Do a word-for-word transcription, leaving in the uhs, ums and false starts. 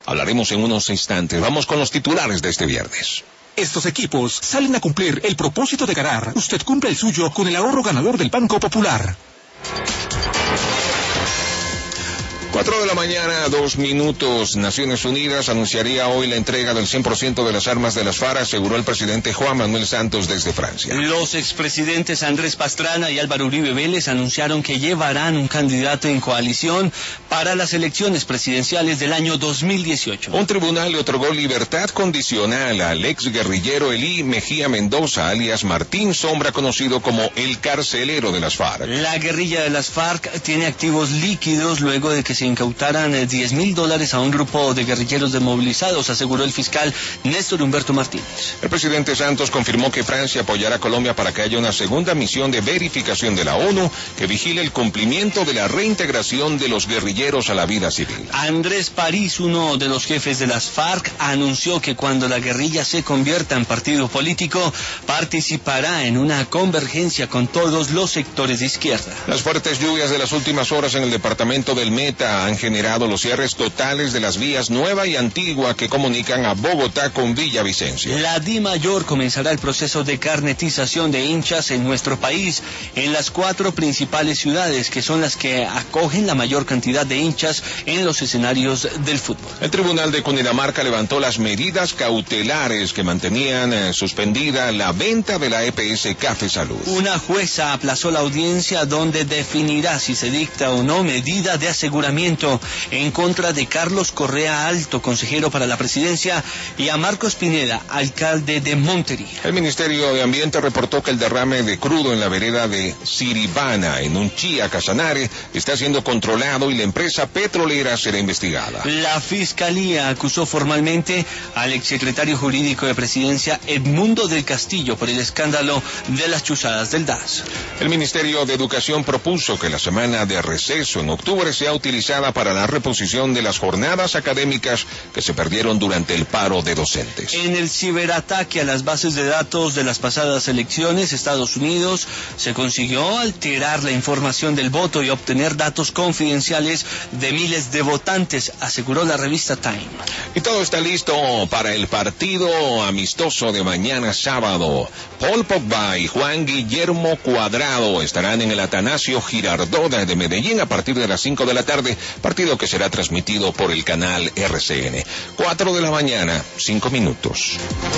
Hablaremos en unos instantes. Vamos con los titulares de este viernes. Estos equipos salen a cumplir el propósito de ganar. Usted cumple el suyo con el ahorro ganador del Banco Popular. Cuatro de la mañana, dos minutos. Naciones Unidas anunciaría hoy la entrega del cien por ciento de las armas de las FARC, aseguró el presidente Juan Manuel Santos desde Francia. Los expresidentes Andrés Pastrana y Álvaro Uribe Vélez anunciaron que llevarán un candidato en coalición para las elecciones presidenciales del año dos mil dieciocho. Un tribunal le otorgó libertad condicional al ex guerrillero Elí Mejía Mendoza, alias Martín Sombra, conocido como el carcelero de las FARC. La guerrilla de las FARC tiene activos líquidos luego de que se incautaran diez mil dólares a un grupo de guerrilleros desmovilizados, aseguró el fiscal Néstor Humberto Martínez. El presidente Santos confirmó que Francia apoyará a Colombia para que haya una segunda misión de verificación de la ONU que vigile el cumplimiento de la reintegración de los guerrilleros a la vida civil. Andrés París, uno de los jefes de las FARC, anunció que cuando la guerrilla se convierta en partido político, participará en una convergencia con todos los sectores de izquierda. Las fuertes lluvias de las últimas horas en el departamento del Meta han generado los cierres totales de las vías Nueva y Antigua que comunican a Bogotá con Villavicencio. La DIMAYOR comenzará el proceso de carnetización de hinchas en nuestro país en las cuatro principales ciudades, que son las que acogen la mayor cantidad de hinchas en los escenarios del fútbol. El Tribunal de Cundinamarca levantó las medidas cautelares que mantenían eh, suspendida la venta de la E P S Café Salud. Una jueza aplazó la audiencia donde definirá si se dicta o no medida de aseguramiento en contra de Carlos Correa Alto, consejero para la presidencia, y a Marcos Pineda, alcalde de Montería. El Ministerio de Ambiente reportó que el derrame de crudo en la vereda de Siribana, en Unchía, Casanare, está siendo controlado y la empresa petrolera será investigada. La Fiscalía acusó formalmente al exsecretario jurídico de Presidencia, Edmundo del Castillo, por el escándalo de las chuzadas del D A S. El Ministerio de Educación propuso que la semana de receso en octubre sea utilizada para la reposición de las jornadas académicas que se perdieron durante el paro de docentes. En el ciberataque a las bases de datos de las pasadas elecciones, Estados Unidos se consiguió alterar la información del voto y obtener datos confidenciales de miles de votantes, aseguró la revista Time. Y todo está listo para el partido amistoso de mañana sábado. Paul Pogba y Juan Guillermo Cuadrado estarán en el Atanasio Girardot de Medellín a partir de las cinco de la tarde, partido que será transmitido por el canal R C N. Cuatro de la mañana, cinco minutos.